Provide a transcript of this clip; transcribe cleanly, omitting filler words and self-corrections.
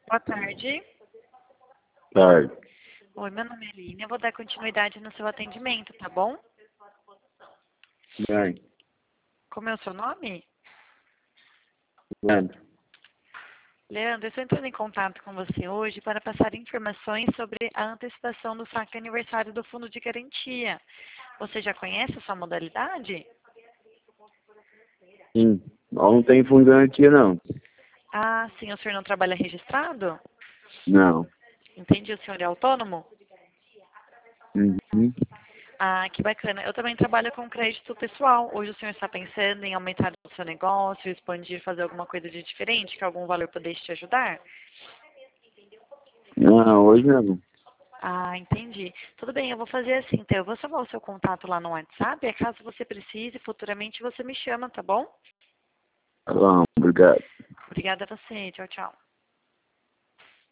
Boa tarde. Tarde. Oi, meu nome é Aline. Eu vou dar continuidade no seu atendimento, tá bom? Bem, Como é o seu nome? Leandro. Leandro, eu estou entrando em contato com você hoje para passar informações sobre a antecipação do saque aniversário do Fundo de Garantia. Você já conhece essa modalidade? Sim. Não tem fundo de garantia, não. Ah, sim, o senhor não trabalha registrado? Não. Entendi, o senhor é autônomo? Uhum. Ah, que bacana. Eu também trabalho com crédito pessoal. Hoje o senhor está pensando em aumentar o seu negócio, expandir, fazer alguma coisa de diferente, que algum valor pudesse te ajudar? Não, hoje não. Ah, entendi. Tudo bem, eu vou fazer assim, então. Eu vou salvar o seu contato lá no WhatsApp, e caso você precise, futuramente você me chama, tá bom? Tá bom, obrigado. Obrigada a você. Tchau, tchau.